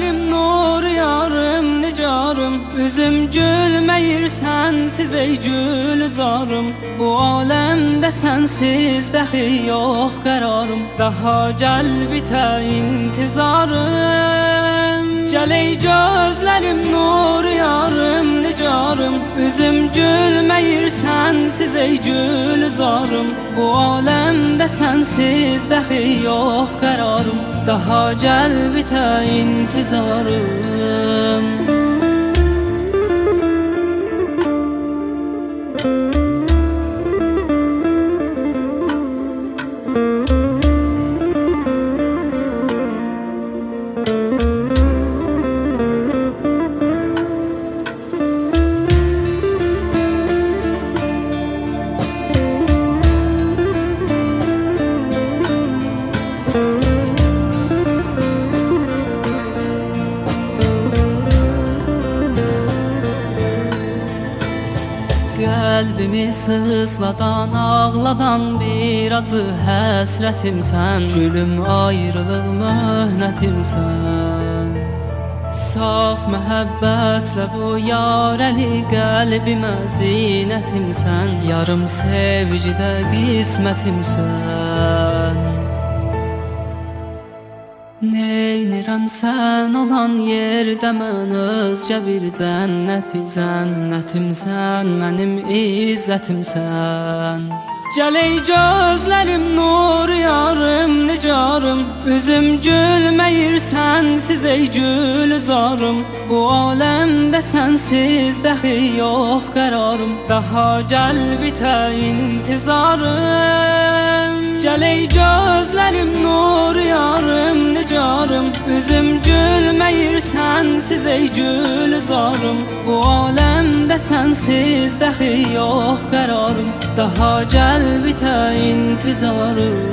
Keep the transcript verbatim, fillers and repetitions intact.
gözlerim nur yarım nicarım. Üzüm gülmeyir sensiz ey gülzarım. Bu alemde sensiz dahi yok kararım. Daha gel bite intizarım. Gel ey gözlerim nur yarım nicarım. Üzüm gülmeyir sensiz ey gülzarım. Bu alemde sensiz dahi yok kararım. Daha gel bite intizarım. Kalbimi sızladan, ağladan bir acı həsrətimsən. Gülüm ayrılıq möhnətimsən. Saf məhəbbətlə bu yarəli qəlbimə zinətimsən. Yarım sevgidə qismətimsən. Neynirəm sən olan yerdə mən özgə bir cənnəti. Cənnətimsən, mənim izzətimsən. Gəl ey gözlərim nur yarım nicarım. Üzüm gülmeyir sensiz ey gülzarım. Bu alemde sensiz dahi yok kararım. Daha gel bite intizarım. Gəl ey gözlerim nur yarım nicarım. Üzüm gülmeyir sensiz ey gülzarım. Bu alemde sensiz dahi yok kararım. Daha gel bite intizarım.